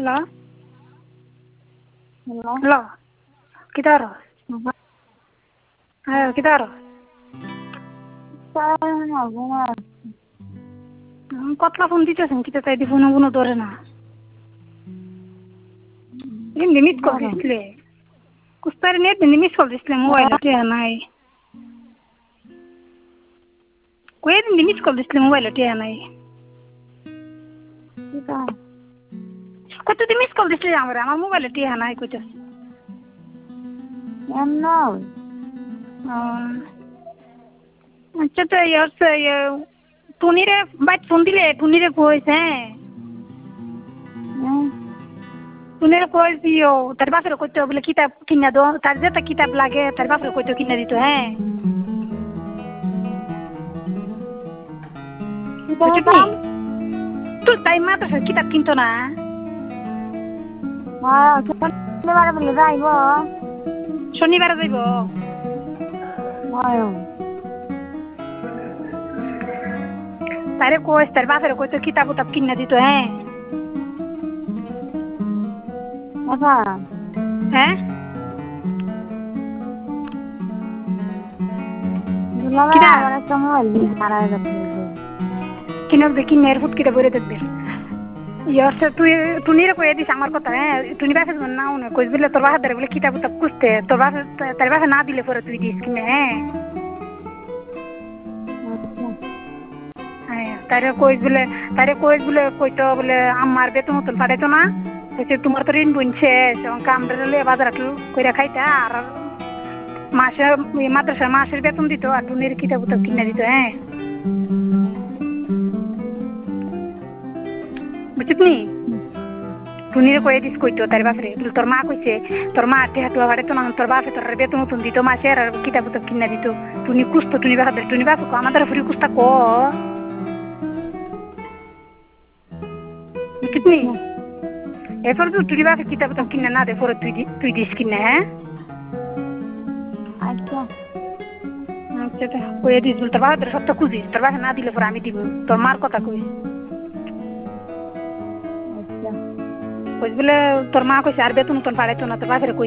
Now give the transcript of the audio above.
Halo, Halo. halo, kita harus. Apa? Ayo, kita harus. Saya nggak Kau telepon di sana, kita tadi phone ধরে না। Ini miss call display. Kustar net ini miss call display mobile ate anai. Kau ini miss call display mobile ate anai. Kita. Kau tu miss call display আমার mobile ate anai kuch। Emno. अच्छा तो यार से ये टुनीरे बात सुन दिले टुनीरे कोई से टुनीरे कोई दियो तेरे बाप रे कोई तो बोले किताब किन्ना दो तार जे तक किताब लागे तेरे बाप रे कोई तो किन्ना दी तो है Kita. तू टाइम में तो फिर किताब किन तो ना हाँ कितने बार बोले जाए वो शनिवार जाइबो हाँ तारे कोई तेरे बाप रे कोई तो किताब उताब किन्ना दी तो है apa हैं dulu Kita. ada semua di sana itu किन्ना देखी नेरफुट किताब बोले देख यार से तू टुनीरे कोई यदि सामर को तरे टुनी बात से ना उन्हें कोई बोले तोर बाप दरे बोले किताब उताब कुछ थे तोर बाप तेरे बाप ना दिले फुर तू दिस किन्ने है तारे कोई बोले कोई तो बोले हम मार बे तुम तो पड़े तो ना ऐसे तुम्हारे तो रिन बुनछे तो काम डरले बाजार रखलो कोई रखाई था और मासे ये माद्रसा मासे बे तुम दी तो टुनीरे किताब उताब किन्ने दी तो है बुझतनी टुनीरे कोई दिस कोई तो तेरे बाप रे तोर माँ कोई से तोर माँ आते हटवा वाले तो ना तोर बाप तोर बे तुम दी तो मासे और किताब उताब किन्ने दी तो टुनी कुछ तो टुनी बाप को हमारे फ्री कुछ तक को कितनी ए पर तू टुनी बाप किताब उताब किन्ने ना दे फुर तू दिस किन्ने है अच्छा अच्छा तो कोई दिस बोल तोर बाप तेरे सब तो कुछ दिस तोर बाप ना दिले फुर आमी दी तोर मार को तक कोई अच्छा कोई बोले तोर माँ कोई चार बे तुम तो पड़े तो ना तोर बाप रे कोई